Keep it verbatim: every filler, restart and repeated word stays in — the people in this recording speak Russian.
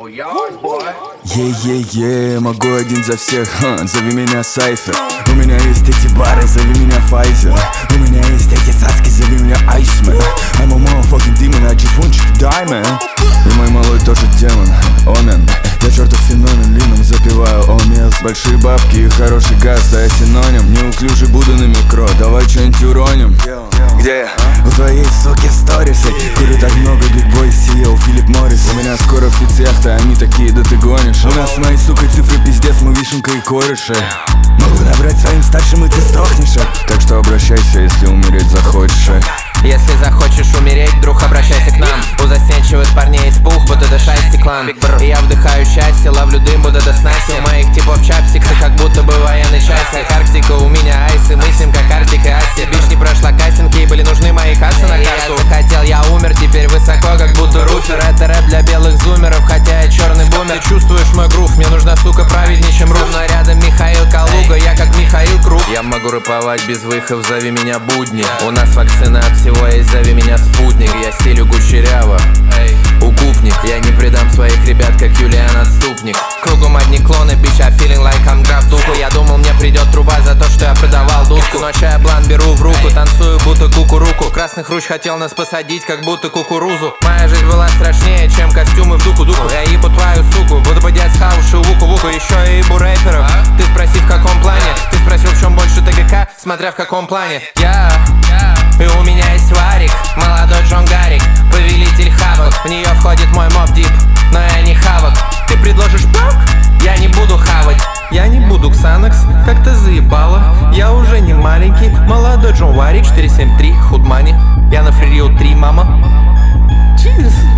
Е-е-е, могу один за всех, ха, зови меня Сайфер. У меня есть эти бары, зови меня Файзер. У меня есть эти цацки, зови меня Айсмен. I'm a motherfucking demon, I just want you to die, man. И мой малой тоже демон, омен. Я чертов феномен, лином запиваю омес. Большие бабки и хороший газ, да я синоним. Неуклюжий буду на микро, давай что-нибудь уроним. Где я? У твоей суки сторисы. Курю так много, Big Boy си и о, Филипп Моррис. У меня скоро фицехта, они такие, да ты гонишь. У нас с моей сукой цифры пиздец, мы вишенка и кореши. Могу набрать своим старшим, и ты сдохнешь. Так что обращайся, если умереть захочешь. Если захочешь умереть, вдруг обращайся к нам. У застенчивых парней испух, будто это шайсти клан. И я вдыхаю счастье, ловлю дым, будто это снасти. У моих типов чапстиксы, как будто бы военный часть. Как Арктика, у меня айсы, мы с ним как Артик и Асти. Бич не прошла кастинг, ей были нужны мои кассы на карту. Я захотел, я умер, теперь высоко, как будто руфер. Это рэп для белых зумеров, хотя я черный бумер. Ты чувствуешь мой грув, мне нужна сука праведнее, чем руф. Но рядом Михаил Калуга, я как Михаил Круг. Я могу рэповать без выходов, зови меня Будни. У нас вакцина от всего есть, зови меня Спутник. Я стилю кучеряво, укупник. Я не предам своих ребят, как Юлиан Отступник. Кругом одни клоны, bitch, I feeling like I'm граф духу. Я думал, мне придет труба за то, что я продавал дудку. Но чай блан беру в руку, танцую, будто кукуруку. Красных руч хотел нас посадить, как будто кукурузу. Моя жизнь была страшнее, чем костюмы в дуку-дуку. Я ебу твою суку, буду подять с хауши вуку-вуку. Еще я ебу рэперов, ты спроси в каком плане. Ты спросил, в чем больше ТГК, смотря в каком плане. Я... И у меня есть Варик, молодой Джон Гарик, повелитель хавок. В нее входит мой моб дип, но я не хавок. Ты предложишь пак? Я не буду хавать. Я не буду Ксанакс, как-то заебало. Я уже не маленький, молодой Джон Варик. Четыре семь три, худмани. Я на фририл три, мама. Чиз.